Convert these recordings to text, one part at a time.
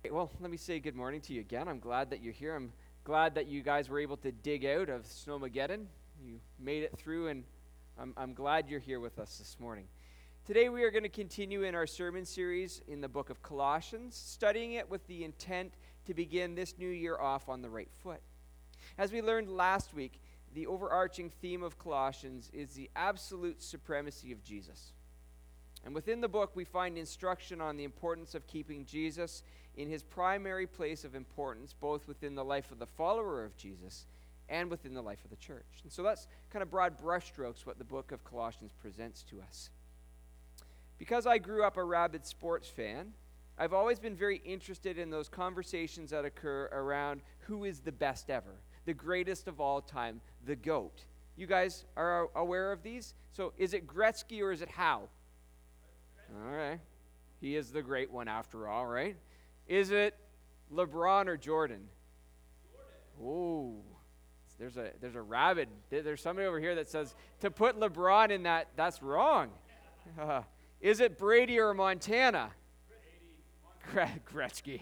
Well, let me say good morning to you again. I'm glad that you're here. I'm glad that you guys were able to dig out of Snowmageddon. You made it through, and I'm glad you're here with us this morning. Today we are going to continue in our sermon series in the book of Colossians, studying it with the intent to begin this new year off on the right foot. As we learned last week, the overarching theme of Colossians is the absolute supremacy of Jesus. And within the book, we find instruction on the importance of keeping Jesus in his primary place of importance, both within the life of the follower of Jesus and within the life of the church. And so that's kind of broad brushstrokes what the book of Colossians presents to us. Because I grew up a rabid sports fan, I've always been very interested in those conversations that occur around who is the best ever, the greatest of all time, the GOAT. You guys are aware of these? So is it Gretzky or is it Howe? All right. He is the great one after all, right? Is it LeBron or Jordan? Oh, there's a rabid. There's somebody over here that says to put LeBron in that's wrong. Is it Brady or Montana? Gretzky.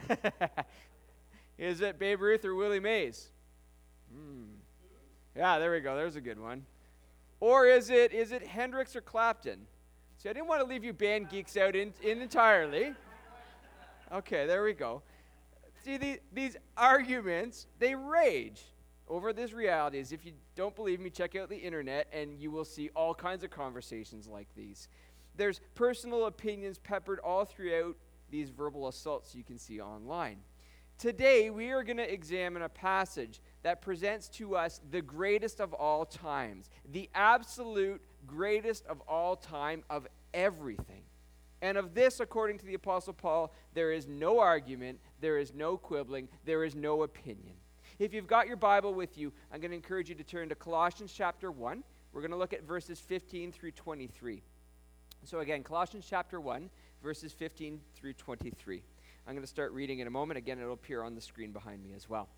Is it Babe Ruth or Willie Mays? Yeah, there we go. There's a good one. Or is it Hendrix or Clapton? See, I didn't want to leave you band geeks out entirely. Okay, there we go. See, these arguments, they rage over this reality. As if you don't believe me, check out the internet, and you will see all kinds of conversations like these. There's personal opinions peppered all throughout these verbal assaults you can see online. Today, we are going to examine a passage that presents to us the greatest of all times, the absolute greatest of all time of everything. And of this, according to the Apostle Paul, there is no argument, there is no quibbling, there is no opinion. If you've got your Bible with you, I'm going to encourage you to turn to Colossians chapter 1. We're going to look at verses 15 through 23. So again, Colossians chapter 1, verses 15 through 23. I'm going to start reading in a moment. Again, it'll appear on the screen behind me as well.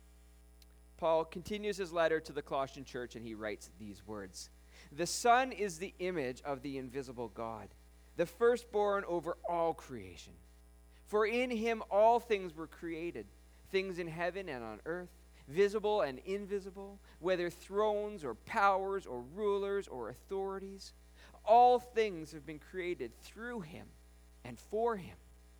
Paul continues his letter to the Colossian church, and he writes these words. The Son is the image of the invisible God, the firstborn over all creation. For in him all things were created, things in heaven and on earth, visible and invisible, whether thrones or powers or rulers or authorities. All things have been created through him and for him.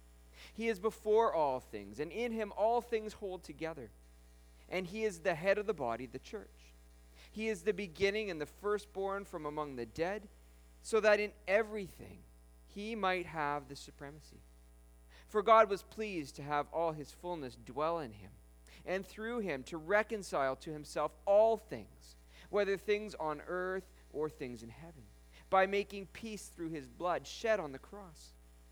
He is before all things, and in him all things hold together. And he is the head of the body, the church. He is the beginning and the firstborn from among the dead, so that in everything he might have the supremacy. For God was pleased to have all his fullness dwell in him, and through him to reconcile to himself all things, whether things on earth or things in heaven, by making peace through his blood shed on the cross.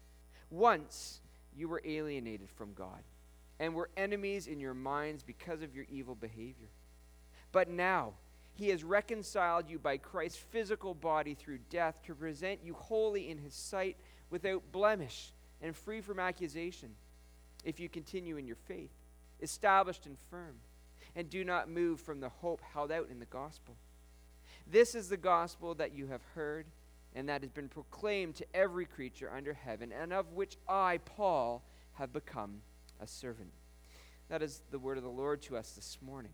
Once you were alienated from God, and were enemies in your minds because of your evil behavior. But now he has reconciled you by Christ's physical body through death to present you holy in his sight, without blemish and free from accusation, if you continue in your faith, established and firm, and do not move from the hope held out in the gospel. This is the gospel that you have heard, and that has been proclaimed to every creature under heaven, and of which I, Paul, have become a servant. That is the word of the Lord to us this morning.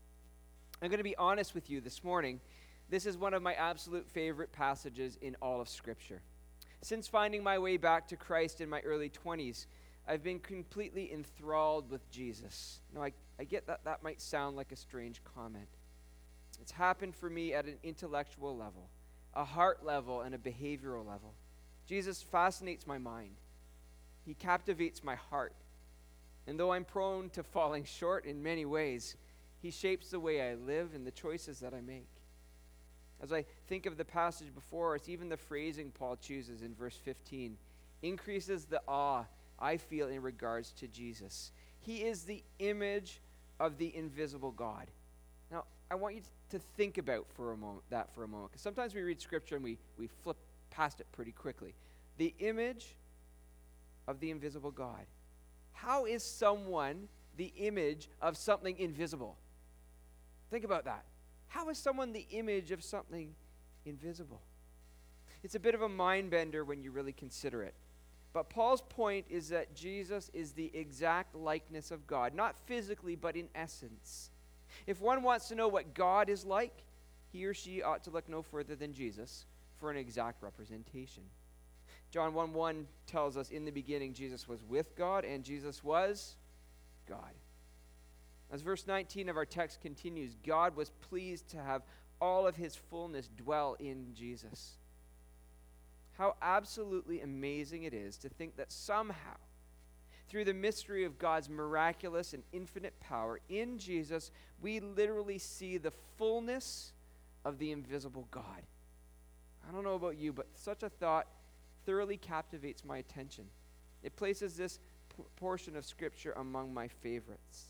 I'm going to be honest with you this morning. This is one of my absolute favorite passages in all of Scripture. Since finding my way back to Christ in my early 20s, I've been completely enthralled with Jesus. Now, I get that might sound like a strange comment. It's happened for me at an intellectual level, a heart level, and a behavioral level. Jesus fascinates my mind. He captivates my heart. And though I'm prone to falling short in many ways, he shapes the way I live and the choices that I make. As I think of the passage before us, even the phrasing Paul chooses in verse 15 increases the awe I feel in regards to Jesus. He is the image of the invisible God. Now, I want you to think about that for a moment, because sometimes we read Scripture and we flip past it pretty quickly. The image of the invisible God. How is someone the image of something invisible? Think about that. How is someone the image of something invisible? It's a bit of a mind bender when you really consider it. But Paul's point is that Jesus is the exact likeness of God, not physically, but in essence. If one wants to know what God is like, he or she ought to look no further than Jesus for an exact representation. John 1:1 tells us, in the beginning Jesus was with God, and Jesus was God. As verse 19 of our text continues, God was pleased to have all of his fullness dwell in Jesus. How absolutely amazing it is to think that somehow, through the mystery of God's miraculous and infinite power, in Jesus, we literally see the fullness of the invisible God. I don't know about you, but such a thought thoroughly captivates my attention. It places this portion of Scripture among my favorites.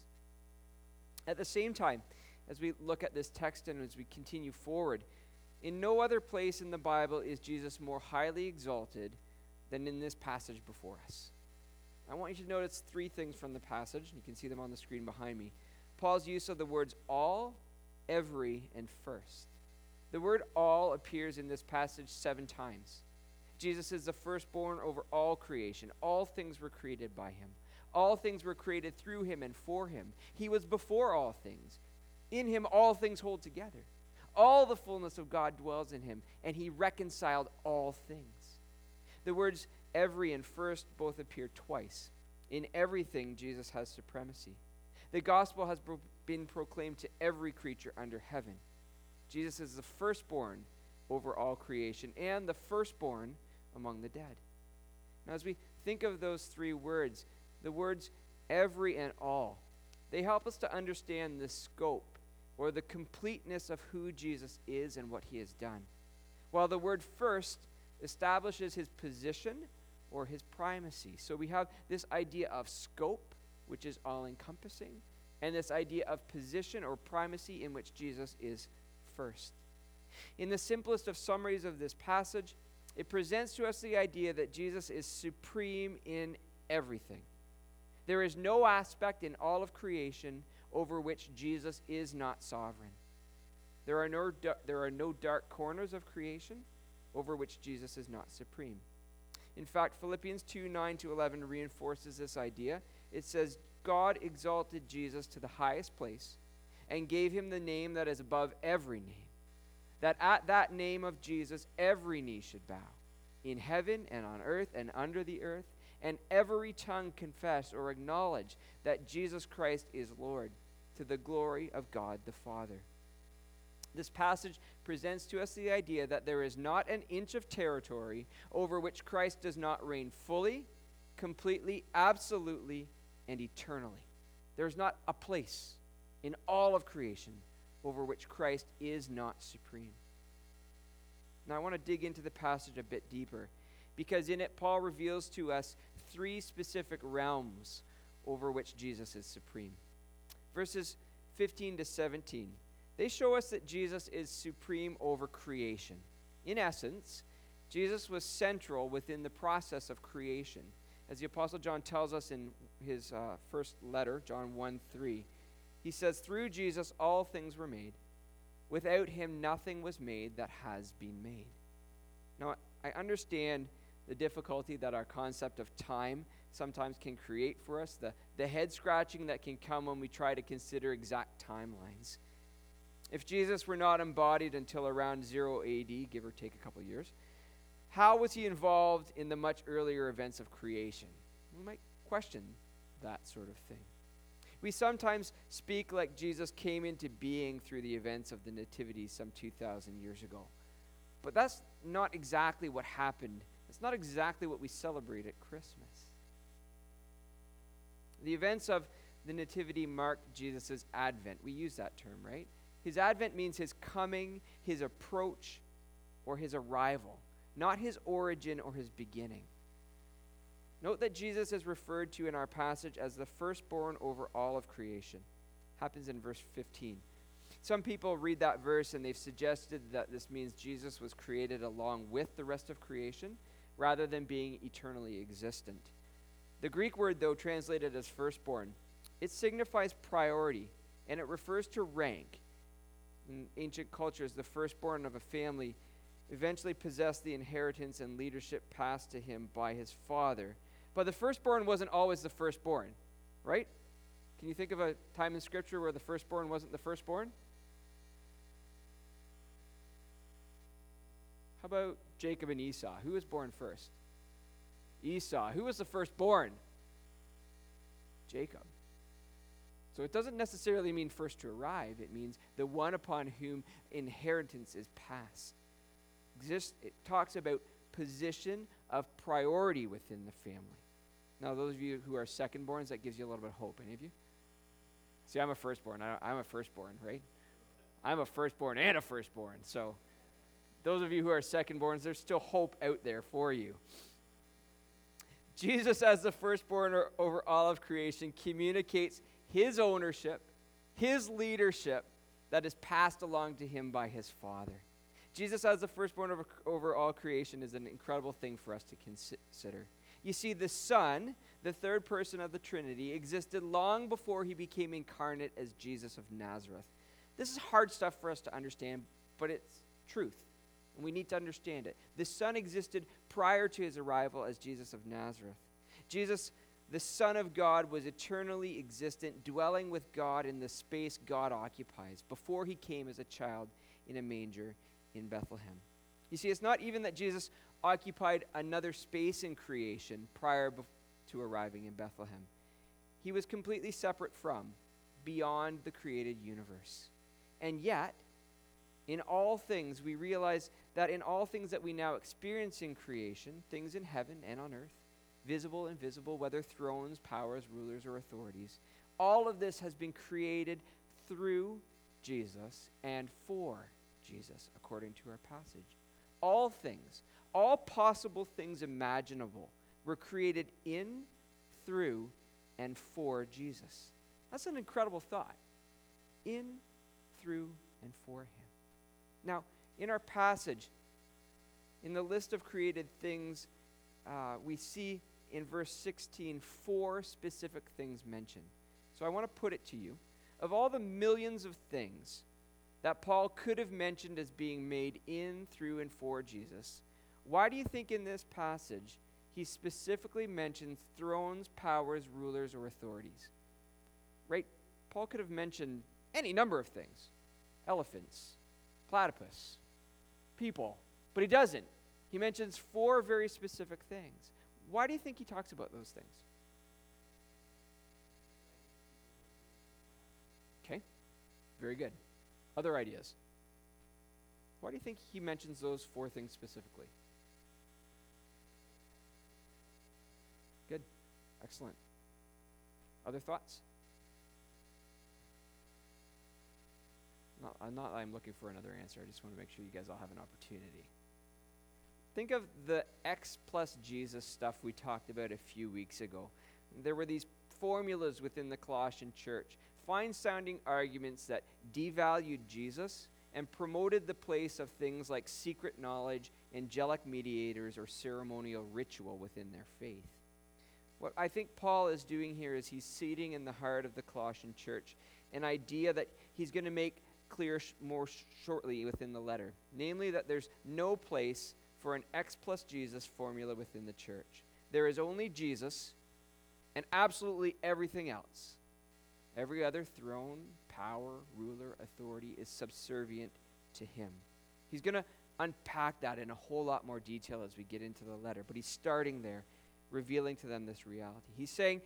At the same time, as we look at this text and as we continue forward, in no other place in the Bible is Jesus more highly exalted than in this passage before us. I want you to notice three things from the passage. You can see them on the screen behind me. Paul's use of the words all, every, and first. The word all appears in this passage 7 times. Jesus is the firstborn over all creation. All things were created by him. All things were created through him and for him. He was before all things. In him all things hold together. All the fullness of God dwells in him, and he reconciled all things. The words every and first both appear twice. In everything, Jesus has supremacy. The gospel has been proclaimed to every creature under heaven. Jesus is the firstborn over all creation and the firstborn among the dead. Now, as we think of those 3 words, the words every and all, they help us to understand the scope or the completeness of who Jesus is and what he has done. While the word first establishes his position or his primacy. So we have this idea of scope, which is all-encompassing, and this idea of position or primacy in which Jesus is first. In the simplest of summaries of this passage, it presents to us the idea that Jesus is supreme in everything. There is no aspect in all of creation over which Jesus is not sovereign. There are no dark corners of creation over which Jesus is not supreme. In fact, Philippians 2:9-11 reinforces this idea. It says, God exalted Jesus to the highest place and gave him the name that is above every name, that at that name of Jesus every knee should bow, in heaven and on earth and under the earth, and every tongue confess or acknowledge that Jesus Christ is Lord, to the glory of God the Father. This passage presents to us the idea that there is not an inch of territory over which Christ does not reign fully, completely, absolutely, and eternally. There's not a place in all of creation over which Christ is not supreme. Now I want to dig into the passage a bit deeper, because in it Paul reveals to us 3 specific realms over which Jesus is supreme. Verses 15-17, they show us that Jesus is supreme over creation. In essence, Jesus was central within the process of creation. As the Apostle John tells us in his first letter, John 1:3, he says, through Jesus all things were made. Without him nothing was made that has been made. Now, I understand the difficulty that our concept of time sometimes can create for us, the head scratching that can come when we try to consider exact timelines. If Jesus were not embodied until around 0 AD, give or take a couple years, how was he involved in the much earlier events of creation? We might question that sort of thing. We sometimes speak like Jesus came into being through the events of the Nativity some 2,000 years ago. But that's not exactly what happened. It's not exactly what we celebrate at Christmas. The events of the Nativity marked Jesus' advent. We use that term, right? His advent means his coming, his approach, or his arrival, not his origin or his beginning. Note that Jesus is referred to in our passage as the firstborn over all of creation. Happens in verse 15. Some people read that verse and they've suggested that this means Jesus was created along with the rest of creation rather than being eternally existent. The Greek word, though, translated as firstborn, it signifies priority, and it refers to rank. In ancient cultures, the firstborn of a family eventually possessed the inheritance and leadership passed to him by his father. But the firstborn wasn't always the firstborn, right? Can you think of a time in Scripture where the firstborn wasn't the firstborn? How about Jacob and Esau? Who was born first? Esau. Who was the firstborn? Jacob. So it doesn't necessarily mean first to arrive. It means the one upon whom inheritance is passed. It talks about position of priority within the family. Now, those of you who are secondborns, that gives you a little bit of hope. Any of you? See, I'm a firstborn. I'm a firstborn, right? I'm a firstborn and a firstborn. So those of you who are secondborns, there's still hope out there for you. Jesus, as the firstborn over all of creation, communicates his ownership, his leadership that is passed along to him by his Father. Jesus, as the firstborn over all creation, is an incredible thing for us to consider. You see, the Son, the third person of the Trinity, existed long before he became incarnate as Jesus of Nazareth. This is hard stuff for us to understand, but it's truth, and we need to understand it. The Son existed prior to his arrival as Jesus of Nazareth. Jesus, the Son of God, was eternally existent, dwelling with God in the space God occupies before he came as a child in a manger in Bethlehem. You see, it's not even that Jesus occupied another space in creation prior to arriving in Bethlehem. He was completely separate from, beyond the created universe. And yet, in all things, we realize that in all things that we now experience in creation, things in heaven and on earth, visible and invisible, whether thrones, powers, rulers, or authorities, all of this has been created through Jesus and for Jesus, according to our passage. All things, all possible things imaginable, were created in, through, and for Jesus. That's an incredible thought. In, through, and for him. Now, in our passage, in the list of created things, we see in verse 16 4 specific things mentioned. So I want to put it to you. Of all the millions of things that Paul could have mentioned as being made in, through, and for Jesus, why do you think in this passage he specifically mentions thrones, powers, rulers, or authorities? Right? Paul could have mentioned any number of things. Elephants, platypus, people. But he doesn't. He mentions 4 very specific things. Why do you think he talks about those things? Okay, very good. Other ideas? Why do you think he mentions those 4 things specifically? Good. Excellent. Other thoughts? I'm looking for another answer. I just want to make sure you guys all have an opportunity. Think of the X plus Jesus stuff we talked about a few weeks ago. There were these formulas within the Colossian church, fine-sounding arguments that devalued Jesus and promoted the place of things like secret knowledge, angelic mediators, or ceremonial ritual within their faith. What I think Paul is doing here is he's seeding in the heart of the Colossian church an idea that he's going to make clear more shortly within the letter, namely that there's no place for an X plus Jesus formula within the church. There is only Jesus and absolutely everything else. Every other throne, power, ruler, authority is subservient to him. He's going to unpack that in a whole lot more detail as we get into the letter, but he's starting there, revealing to them this reality. He's saying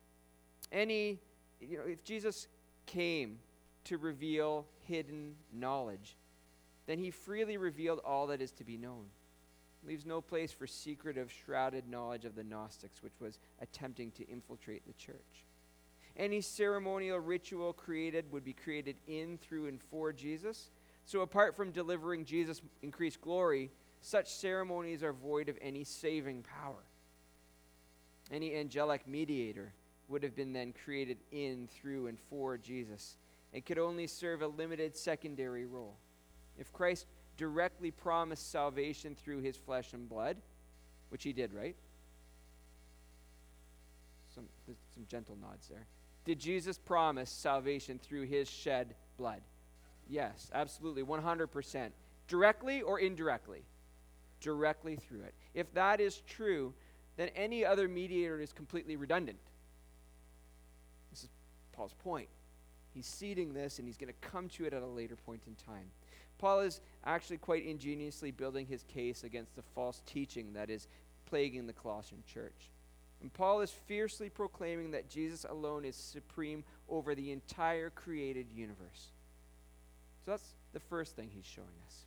if Jesus came to reveal hidden knowledge, then he freely revealed all that is to be known. Leaves no place for secretive, shrouded knowledge of the Gnostics, which was attempting to infiltrate the church. Any ceremonial ritual created would be created in, through, and for Jesus. So apart from delivering Jesus increased glory, such ceremonies are void of any saving power. Any angelic mediator would have been then created in, through, and for Jesus, and could only serve a limited secondary role. If Christ directly promised salvation through his flesh and blood, which he did, right? Some gentle nods there. Did Jesus promise salvation through his shed blood? Yes, absolutely, 100%. Directly or indirectly? Directly through it. If that is true, then any other mediator is completely redundant. This is Paul's point. He's seeding this, and he's going to come to it at a later point in time. Paul is actually quite ingeniously building his case against the false teaching that is plaguing the Colossian church. And Paul is fiercely proclaiming that Jesus alone is supreme over the entire created universe. So that's the first thing he's showing us.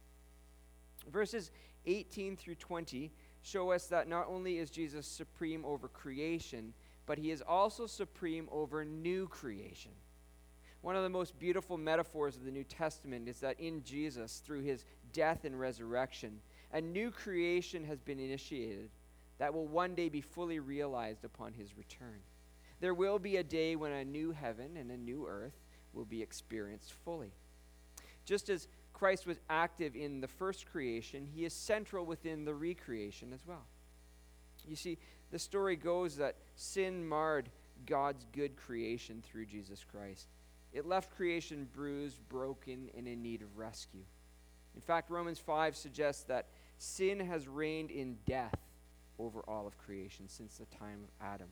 Verses 18 through 20 show us that not only is Jesus supreme over creation, but he is also supreme over new creation. One of the most beautiful metaphors of the New Testament is that in Jesus, through his death and resurrection, a new creation has been initiated that will one day be fully realized upon his return. There will be a day when a new heaven and a new earth will be experienced fully. Just as Christ was active in the first creation, he is central within the recreation as well. You see, the story goes that sin marred God's good creation through Jesus Christ. It left creation bruised, broken, and in need of rescue. In fact, Romans 5 suggests that sin has reigned in death over all of creation since the time of Adam.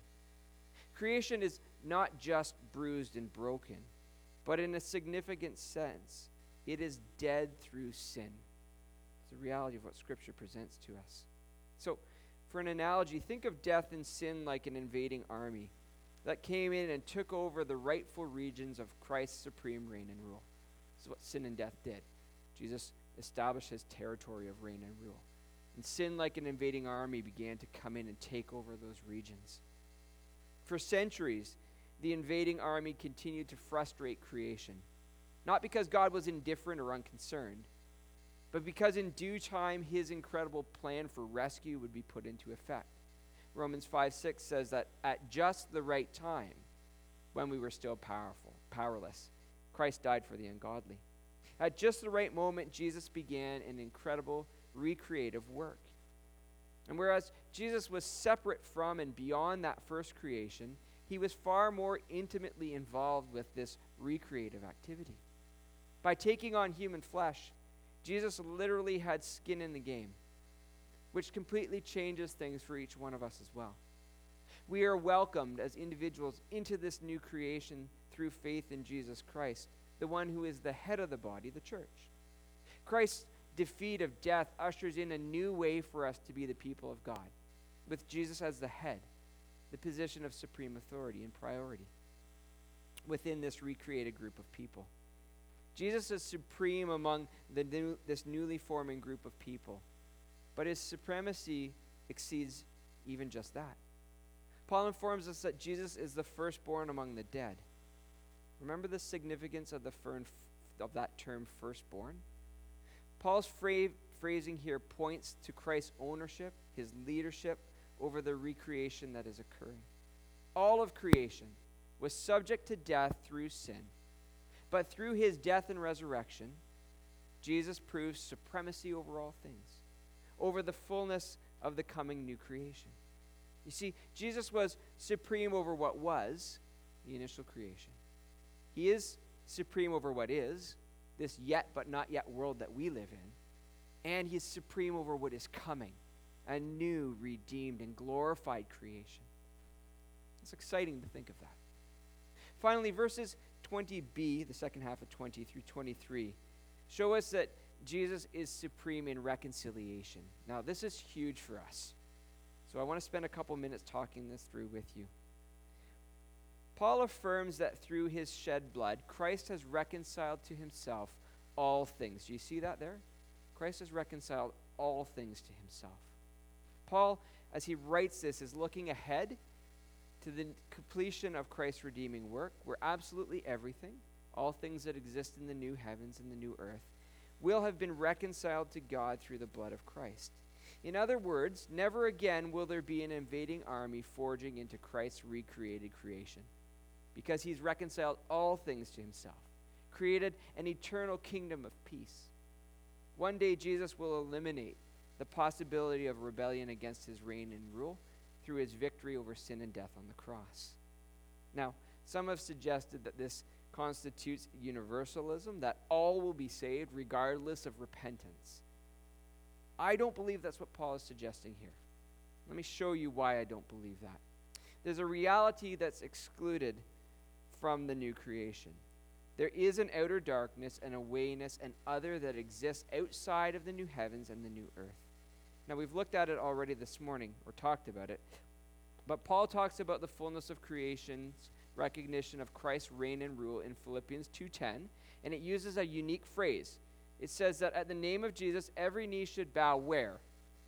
Creation is not just bruised and broken, but in a significant sense, it is dead through sin. It's the reality of what Scripture presents to us. So, for an analogy, think of death and sin like an invading army that came in and took over the rightful regions of Christ's supreme reign and rule. This is what sin and death did. Jesus established his territory of reign and rule. And sin, like an invading army, began to come in and take over those regions. For centuries, the invading army continued to frustrate creation. Not because God was indifferent or unconcerned, but because in due time his incredible plan for rescue would be put into effect. Romans 5:6 says that at just the right time, when we were still powerless, Christ died for the ungodly. At just the right moment, Jesus began an incredible recreative work. And whereas Jesus was separate from and beyond that first creation, he was far more intimately involved with this recreative activity. By taking on human flesh, Jesus literally had skin in the game, which completely changes things for each one of us as well. We are welcomed as individuals into this new creation through faith in Jesus Christ, the one who is the head of the body, the church. Christ's defeat of death ushers in a new way for us to be the people of God, with Jesus as the head, the position of supreme authority and priority within this recreated group of people. Jesus is supreme among this newly forming group of people, but his supremacy exceeds even just that. Paul informs us that Jesus is the firstborn among the dead. Remember the significance of that term firstborn? Paul's phrasing here points to Christ's ownership, his leadership over the recreation that is occurring. All of creation was subject to death through sin, but through his death and resurrection, Jesus proves supremacy over all things, over the fullness of the coming new creation. You see, Jesus was supreme over what was the initial creation. He is supreme over what is, this yet but not yet world that we live in, and he is supreme over what is coming, a new, redeemed, and glorified creation. It's exciting to think of that. Finally, verses 20b, the second half of 20 through 23, show us that Jesus is supreme in reconciliation. Now, this is huge for us. So I want to spend a couple minutes talking this through with you. Paul affirms that through his shed blood, Christ has reconciled to himself all things. Do you see that there? Christ has reconciled all things to himself. Paul, as he writes this, is looking ahead to the completion of Christ's redeeming work, where absolutely everything, all things that exist in the new heavens and the new earth, will have been reconciled to God through the blood of Christ. In other words, never again will there be an invading army forging into Christ's recreated creation, because he's reconciled all things to himself, created an eternal kingdom of peace. One day Jesus will eliminate the possibility of rebellion against his reign and rule through his victory over sin and death on the cross. Now, some have suggested that this constitutes universalism, that all will be saved regardless of repentance. I don't believe that's what Paul is suggesting here. Let me show you why I don't believe that. There's a reality that's excluded from the new creation. There is an outer darkness and a wayness and other that exists outside of the new heavens and the new earth. Now, we've looked at it already this morning, or talked about it, but Paul talks about the fullness of creation's recognition of Christ's reign and rule in Philippians 2:10, and it uses a unique phrase. It says that at the name of Jesus, every knee should bow where?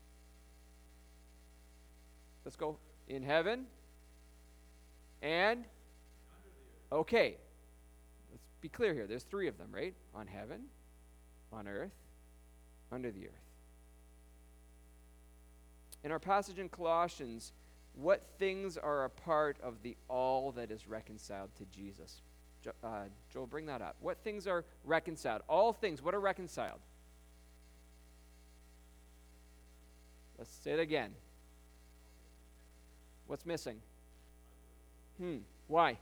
Let's go. In heaven? And? Okay. Let's be clear here. There's three of them, right? On heaven, on earth, under the earth. In our passage in Colossians, what things are a part of the all that is reconciled to Jesus? Joel, bring that up. What things are reconciled? All things, what are reconciled? Let's say it again. What's missing? Why?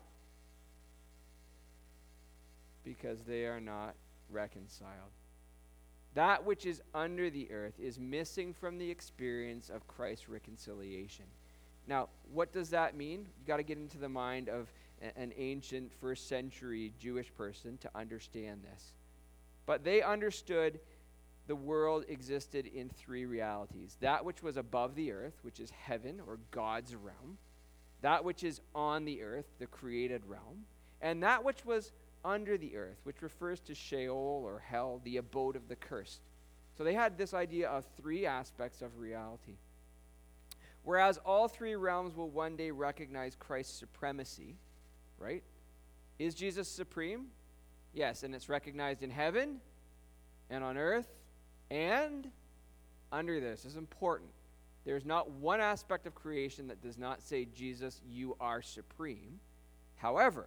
Because they are not reconciled. That which is under the earth is missing from the experience of Christ's reconciliation. Now, what does that mean? You got to get into the mind of an ancient first century Jewish person to understand this. But they understood the world existed in three realities. That which was above the earth, which is heaven or God's realm. That which is on the earth, the created realm. And that which was under the earth, which refers to Sheol or hell, the abode of the cursed. So they had this idea of three aspects of reality. Whereas all three realms will one day recognize Christ's supremacy, right? Is Jesus supreme? Yes, and it's recognized in heaven and on earth and under this. This is important. There's not one aspect of creation that does not say, Jesus, you are supreme. However,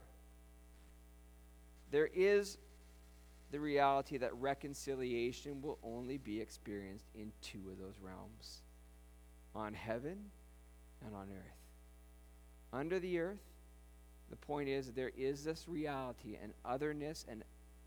there is the reality that reconciliation will only be experienced in two of those realms, on heaven and on earth. Under the earth, the point is there is this reality, an otherness and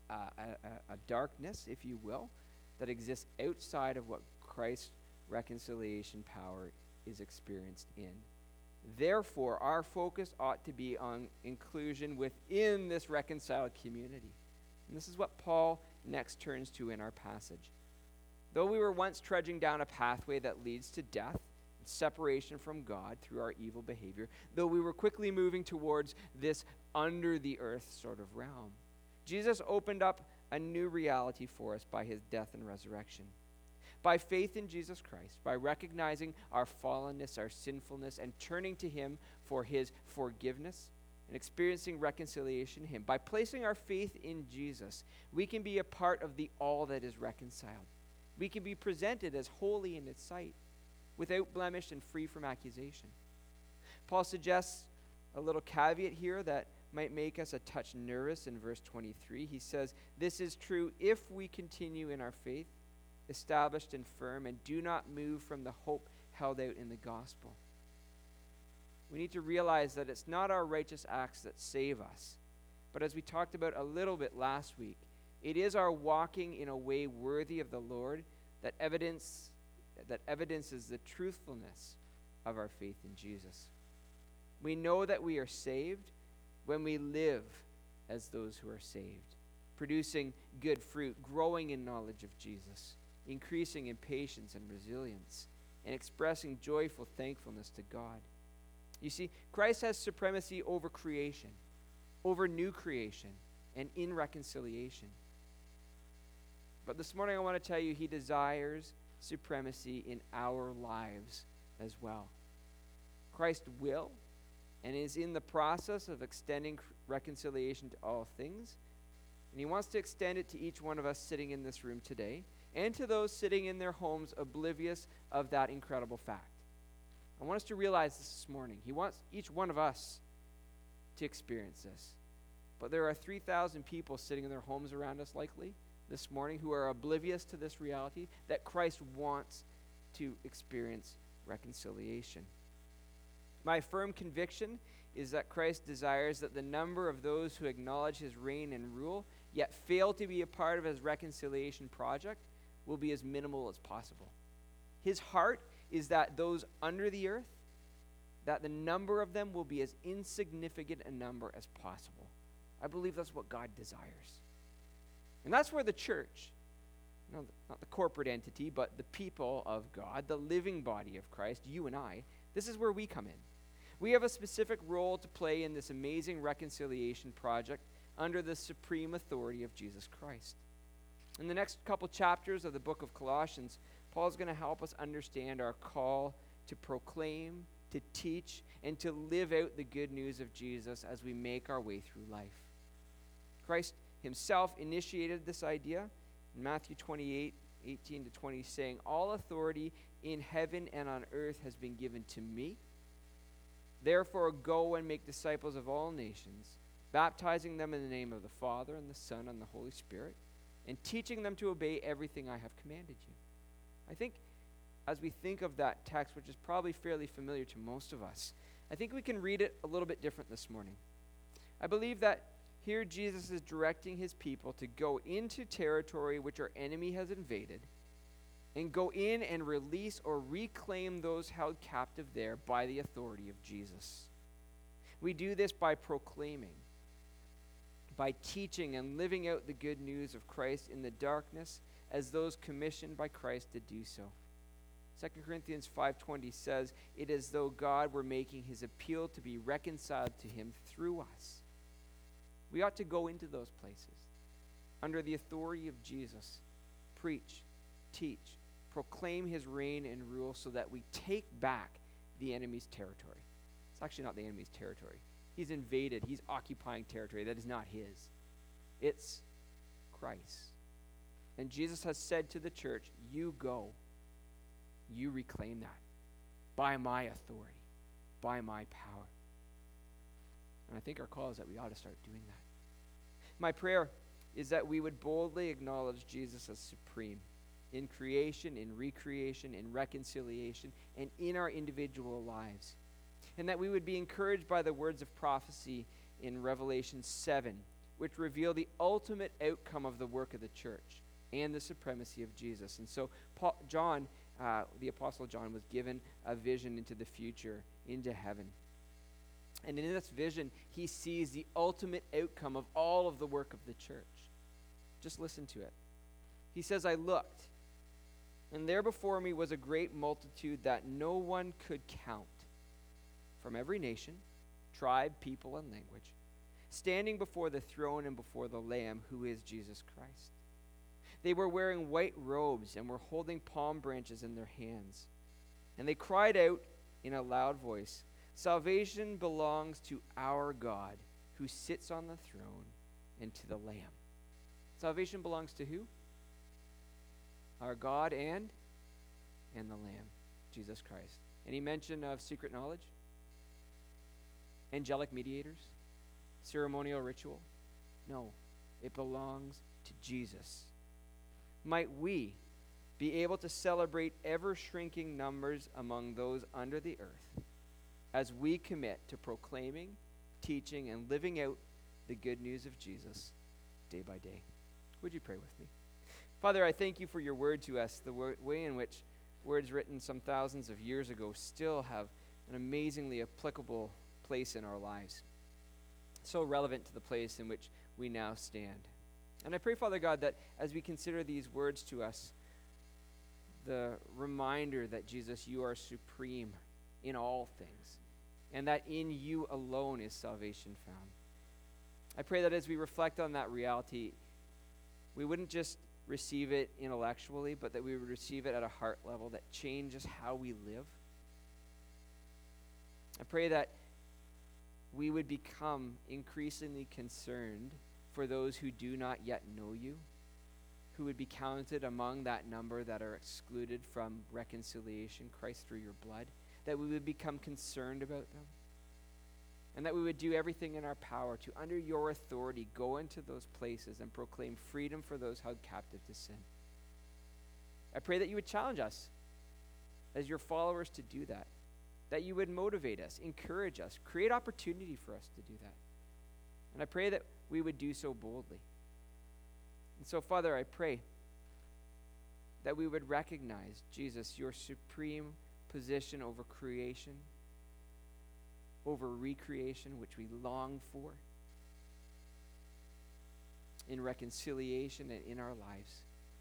a darkness, if you will, that exists outside of what Christ's reconciliation power is experienced in. Therefore, our focus ought to be on inclusion within this reconciled community. And this is what Paul next turns to in our passage. Though we were once trudging down a pathway that leads to death and separation from God through our evil behavior, though we were quickly moving towards this under the earth sort of realm, Jesus opened up a new reality for us by his death and resurrection. By faith in Jesus Christ, by recognizing our fallenness, our sinfulness, and turning to him for his forgiveness and experiencing reconciliation in him, by placing our faith in Jesus, we can be a part of the all that is reconciled. We can be presented as holy in its sight, without blemish and free from accusation. Paul suggests a little caveat here that might make us a touch nervous in verse 23. He says, this is true if we continue in our faith, established and firm, and do not move from the hope held out in the gospel. We need to realize that it's not our righteous acts that save us, but as we talked about a little bit last week, it is our walking in a way worthy of the Lord that evidences the truthfulness of our faith in Jesus. We know that we are saved when we live as those who are saved, producing good fruit, growing in knowledge of Jesus, increasing in patience and resilience, and expressing joyful thankfulness to God. You see, Christ has supremacy over creation, over new creation, and in reconciliation. But this morning I want to tell you he desires supremacy in our lives as well. Christ will and is in the process of extending reconciliation to all things, and he wants to extend it to each one of us sitting in this room today, and to those sitting in their homes oblivious of that incredible fact. I want us to realize this morning. He wants each one of us to experience this. But there are 3,000 people sitting in their homes around us likely this morning who are oblivious to this reality that Christ wants to experience reconciliation. My firm conviction is that Christ desires that the number of those who acknowledge his reign and rule yet fail to be a part of his reconciliation project will be as minimal as possible. His heart is that those under the earth, that the number of them will be as insignificant a number as possible. I believe that's what God desires. And that's where the church, not the corporate entity, but the people of God, the living body of Christ, you and I, this is where we come in. We have a specific role to play in this amazing reconciliation project under the supreme authority of Jesus Christ. In the next couple chapters of the book of Colossians, Paul's going to help us understand our call to proclaim, to teach, and to live out the good news of Jesus as we make our way through life. Christ himself initiated this idea in Matthew 28:18-20, saying, "All authority in heaven and on earth has been given to me. Therefore go and make disciples of all nations, baptizing them in the name of the Father and the Son and the Holy Spirit, and teaching them to obey everything I have commanded you." I think as we think of that text, which is probably fairly familiar to most of us, I think we can read it a little bit different this morning. I believe that here Jesus is directing his people to go into territory which our enemy has invaded, and go in and release or reclaim those held captive there by the authority of Jesus. We do this by proclaiming, by teaching and living out the good news of Christ in the darkness as those commissioned by Christ to do so. 2 Corinthians 5:20 says, "It is as though God were making his appeal to be reconciled to him through us." We ought to go into those places under the authority of Jesus, preach, teach, proclaim his reign and rule so that we take back the enemy's territory. It's actually not the enemy's territory. He's invaded. He's occupying territory that is not his. It's Christ. And Jesus has said to the church, you go. You reclaim that by my authority, by my power. And I think our call is that we ought to start doing that. My prayer is that we would boldly acknowledge Jesus as supreme in creation, in recreation, in reconciliation, and in our individual lives. And that we would be encouraged by the words of prophecy in Revelation 7, which reveal the ultimate outcome of the work of the church and the supremacy of Jesus. And so the Apostle John was given a vision into the future, into heaven. And in this vision, he sees the ultimate outcome of all of the work of the church. Just listen to it. He says, "I looked, and there before me was a great multitude that no one could count, from every nation, tribe, people, and language, standing before the throne and before the Lamb, who is Jesus Christ. They were wearing white robes and were holding palm branches in their hands. And they cried out in a loud voice, 'Salvation belongs to our God, who sits on the throne, and to the Lamb.'" Salvation belongs to who? Our God and the Lamb, Jesus Christ. Any mention of secret knowledge? Angelic mediators? Ceremonial ritual? No, it belongs to Jesus. Might we be able to celebrate ever-shrinking numbers among those under the earth as we commit to proclaiming, teaching, and living out the good news of Jesus day by day. Would you pray with me? Father, I thank you for your word to us, the way in which words written some thousands of years ago still have an amazingly applicable place in our lives, so relevant to the place in which we now stand. And I pray, Father God, that as we consider these words to us, the reminder that, Jesus, you are supreme in all things, and that in you alone is salvation found. I pray that as we reflect on that reality, we wouldn't just receive it intellectually, but that we would receive it at a heart level that changes how we live. I pray that we would become increasingly concerned for those who do not yet know you, who would be counted among that number that are excluded from reconciliation, Christ, through your blood, that we would become concerned about them, and that we would do everything in our power to, under your authority, go into those places and proclaim freedom for those held captive to sin. I pray that you would challenge us as your followers to do that you would motivate us, encourage us, create opportunity for us to do that. And I pray that we would do so boldly. And so, Father, I pray that we would recognize, Jesus, your supreme position over creation, over recreation, which we long for, in reconciliation and in our lives.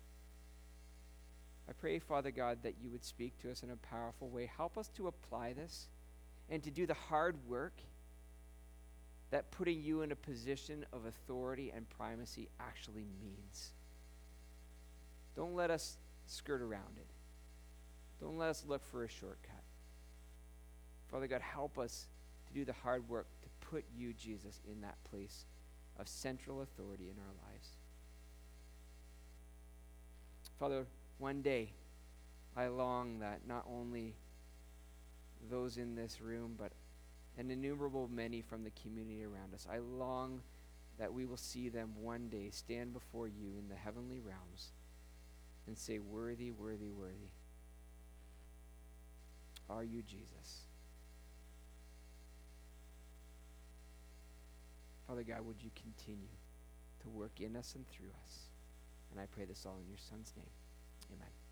I pray, Father God, that you would speak to us in a powerful way. Help us to apply this and to do the hard work that putting you in a position of authority and primacy actually means. Don't let us skirt around it. Don't let us look for a shortcut. Father God, help us to do the hard work to put you, Jesus, in that place of central authority in our lives. Father, one day I long that not only those in this room, but an innumerable many from the community around us, I long that we will see them one day stand before you in the heavenly realms and say, worthy, worthy, worthy are you, Jesus. Father God, would you continue to work in us and through us? And I pray this all in your Son's name. Amen.